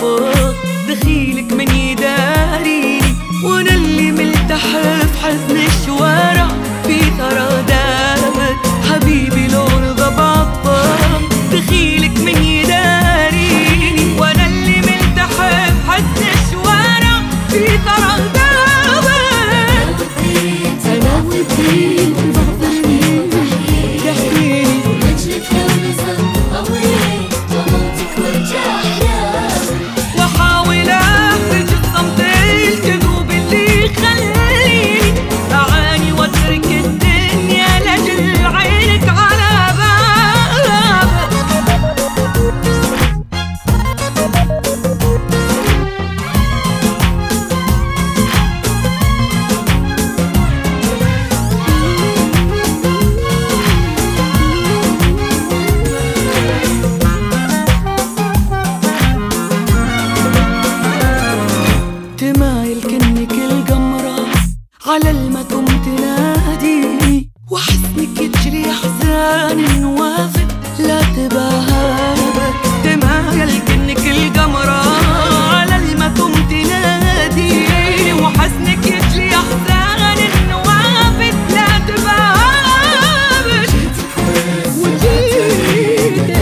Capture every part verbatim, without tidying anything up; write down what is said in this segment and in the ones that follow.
بعطف دخيلك من يداريني، وانا اللي ملتح في حزن الشوارع في ثرى دامك. حبيبي لو رضى بعطف دخيلك من يداريني، وانا اللي ملتح في حزن الشوارع في ثرى دامك. أنا ودي بعضني تحكيني وجهك لمسة أمري طموحك وارجع واحاول اخرج الصمت الكذوب اللي يخليني اعاني واترك الدنيا لاجل عينك على بابك. تمايل كنك القمرة على المتم تناديني، وحسنك يجري احزان النوافذ لا تباهابك. تمايل كنك القمرة على المتم تناديني، وحسنك يجري احزان النوافذ لا تباهابك. وجيتك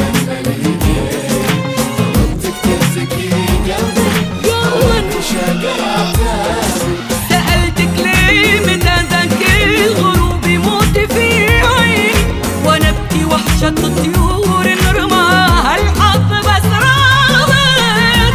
سألتك ليه متى ذاك الغروب يموت في عيني، وانا ابكي وحشة الطيور نرماها الحظ بس رابط.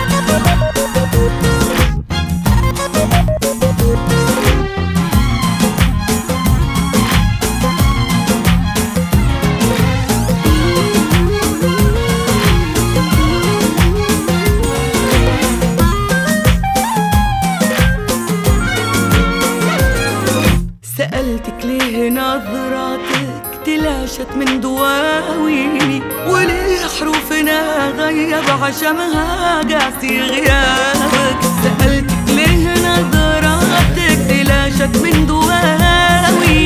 سألتك ليه نظراتك تلاشت من دواويني، وليه حروفنا غيب عشمها قاسي غيابك. سألتك ليه نظراتك تلاشت من دواويني،